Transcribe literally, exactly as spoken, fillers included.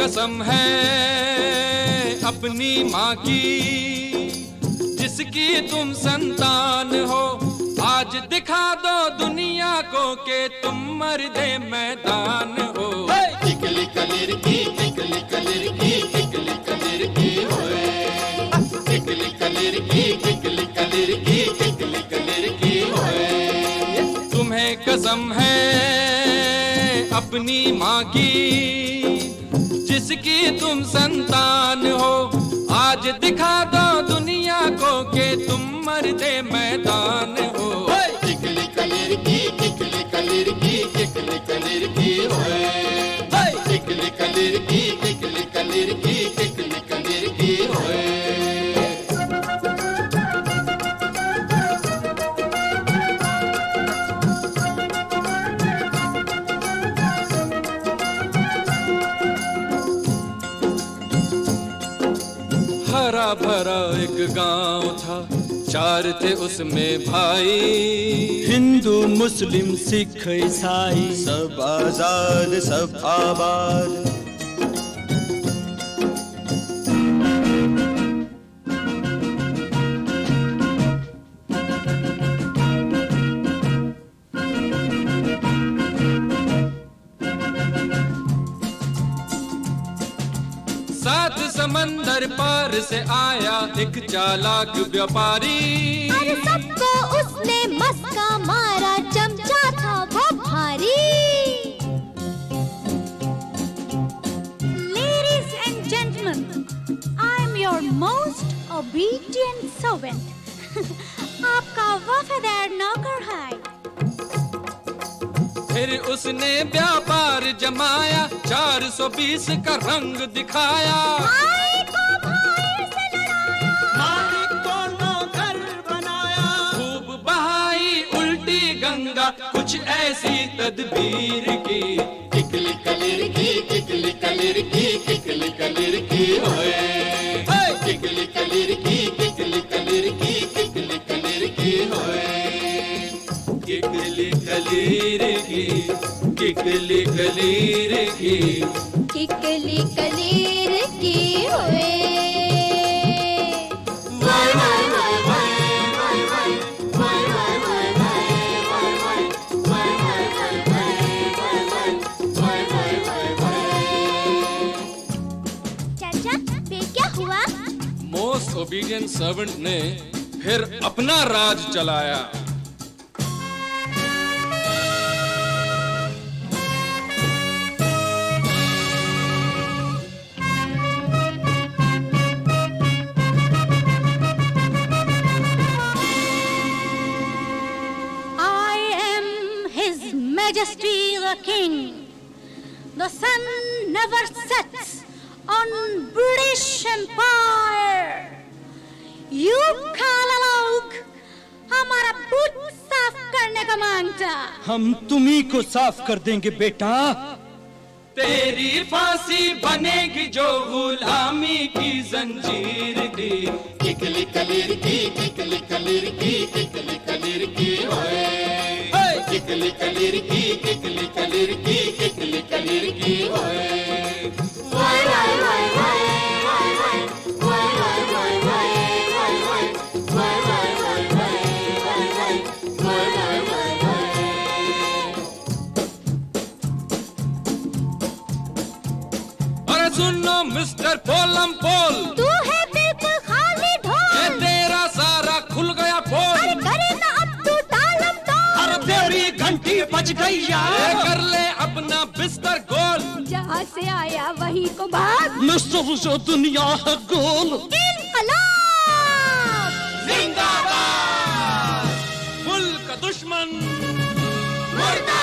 कसम है अपनी माँ की, जिसकी तुम संतान हो, आज दिखा दो दुनिया को कि तुम मर्दे मैदान हो। किकली कलिर की किकली कलिर की किकली कलिर की होए, किकली कलिर की किकली कलिर की किकली कलिर की होए। तुम्हें कसम है अपनी माँ की, जिसकी तुम संतान हो, आज दिखा दो दुनिया को कि तुम मर्दे मैदान हो। किकली कलिर की किकली कलिर की किकली कलिर की होए, किकली कलिर की किकली कलिर की किकली कलिर की होए। हरा भरा एक गांव था, चार थे उसमें भाई, हिंदू मुस्लिम सिख ईसाई, सब आजाद सब आबाद। सात समंदर पार से आया एक चालाक व्यापारी, अरे सबको उसने मस्का मारा, चमचा था वो भारी। Ladies and gentlemen, I am your most obedient servant. आपका वफादार नौकर है। फिर उसने व्यापार जमाया, चार सौ बीस का रंग दिखाया। भाई को भाई से लड़ाया, मालिक को नौकर बनाया, खूब बहाई उल्टी गंगा, कुछ ऐसी तदबीर की। किकली कलिर की किकली कलिर की किकली कलिर की होए, किकली कलिर की किकली कलिर की किकली कलिर की होए। किकली कलीर की किकली कलीर की किकली कलीर की होए। चाचा, फिर क्या हुआ? मोस्ट ओबीडियंट सर्वेंट ने फिर अपना राज चलाया। Majesty the King, the sun never sets on British Empire. You काला लोग हमारा बूट साफ करने का मांगता, हम तुम्ही को साफ कर देंगे बेटा। तेरी फांसी बनेगी जो गुलामी की जंजीर की। किकली कलिर की किकली कलिर की किकली कलिर की होए, किकली कलिर की किकली कलिर की किकली कलिर की होए। वाय वाय वाय वाय वाय वाय वाय वाय वाय वाय वाय वाय वाय वाय वाय वाय वाय वाय वाय। अरे सुनो मिस्टर पोलम पोल, तू है बिल्कुल खाली ढोल। ये तेरा सारा खुल गया पोल। अरे करे ना अब तू तालम तोल। अरे तेरी घंटी बज गई यार। कर ले अपना बिस्तर गोल। जहाँ से आया वहीं को भाग। मिस्टर जो दुनिया है गोल। इनकलाब जिंदाबाद। मुल्क का दुश्मन मुर्दाबाद।